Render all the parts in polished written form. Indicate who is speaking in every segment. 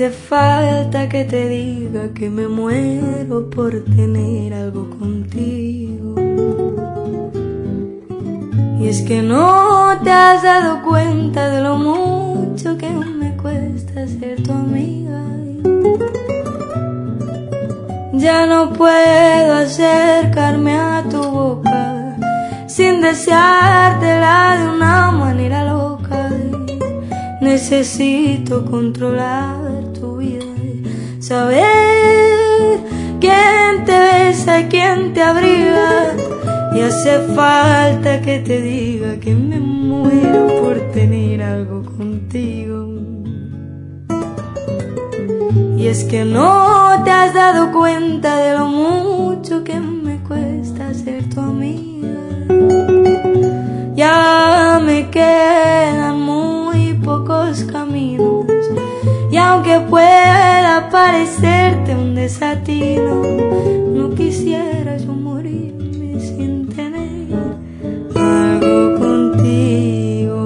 Speaker 1: hace falta que te diga que me muero por tener algo contigo. Y es que no te has dado cuenta de lo mucho que me cuesta ser tu amiga. Ya no puedo acercarme a tu boca sin deseártela de una manera loca. Necesito controlar tu vida y saber quién te besa y quién te abriga. Y hace falta que te diga que me muero por tener algo contigo. Y es que no te has dado cuenta de lo mucho que me cuesta ser tu amiga. Ya me quedan muy pocos caminos, y aunque pueda parecerte un desatino, no quisiera yo morirme sin tener algo contigo.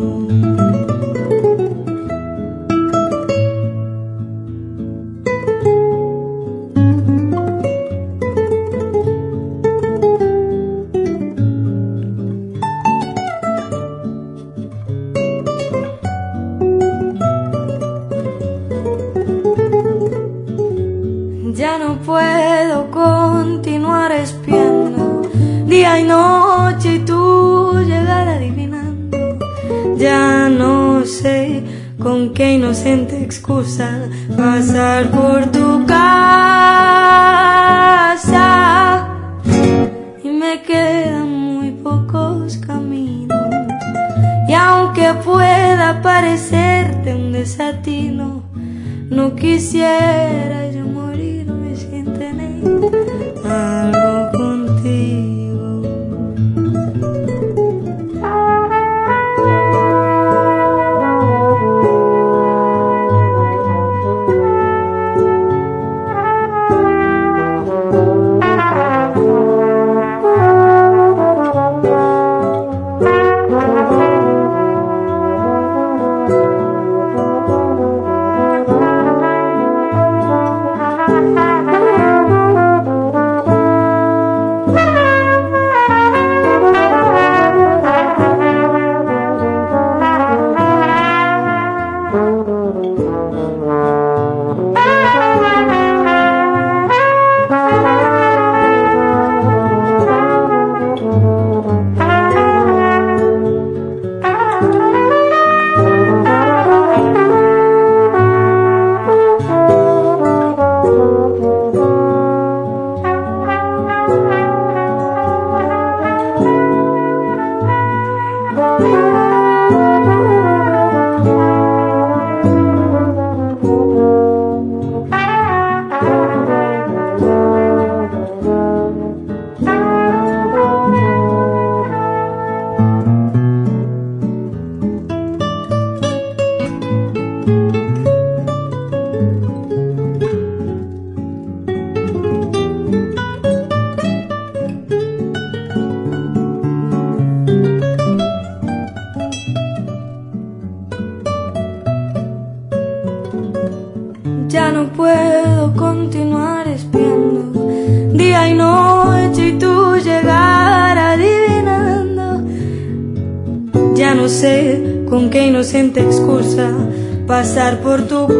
Speaker 1: Ya no puedo continuar espiando día y noche y tú llegar adivinando. Ya no sé con qué inocente excusa pasar por tu casa. Y me quedan muy pocos caminos, y aunque pueda parecerte un desatino, no quisiera yo morirme sin tener algo contigo. Ya no puedo continuar espiando día y noche y tú llegar adivinando. Ya no sé con qué inocente excusa pasar por tu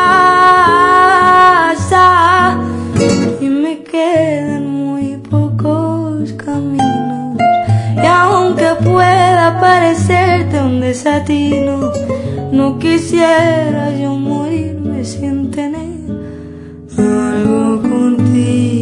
Speaker 1: casa. Y me quedan muy pocos caminos, y aunque pueda parecerte un desatino, no quisiera yo morirme sin tener algo contigo.